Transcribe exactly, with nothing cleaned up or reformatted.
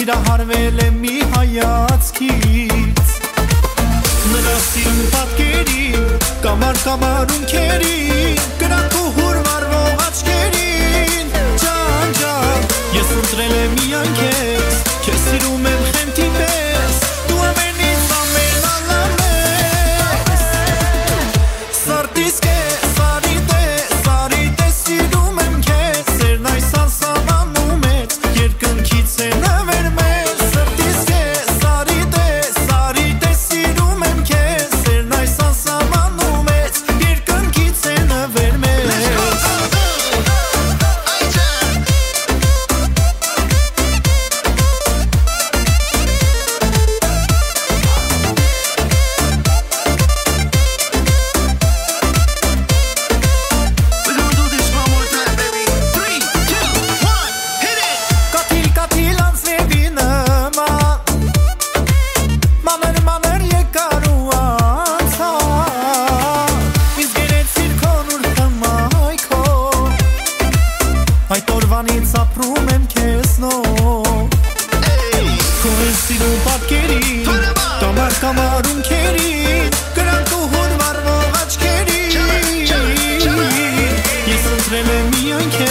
սիրահարվել եմ մի հայացքից Նրա սիրուն պատկերին Կամար կամար ունքերին Կրակ ու հուրվար ող աչքերին Ջան ջան Ես ընտրել եմ միայն քեզ Քեզ սիրում եմ խենթի պես Դու ամենից ամեն ալամ ես Սարտիս կես, սարի տես, սարի տես Սիրում եմ քեզ Սերն այս անսահմանում ես Երկնքից է նվեր մեզ Սրտիս կես, սարի տես, սարի տես Սիրում եմ քեզ Սերն այս անսահմանում ես Երկնքից է նվեր մեզ Կաթիլ, կաթիլ անձնևի նման Մանր, մանր եկար ու անցան Ինձ գերեցիր քոն ուր հմայքով Այդ օրվանից ապրում եմ քեզնով Քո ես սիրուն պատկերին Կամար կամար ունքերին Կրանք ու հորվար ող աչքերին Ես ընտրել եմ միայն քեզ